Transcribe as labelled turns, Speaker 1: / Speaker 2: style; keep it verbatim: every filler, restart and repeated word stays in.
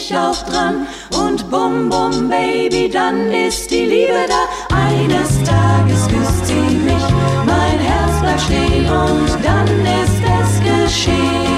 Speaker 1: ich auch dran. Und bum bum Baby, dann ist die Liebe da. Eines Tages küsst sie mich, mein Herz bleibt stehen und dann ist es geschehen.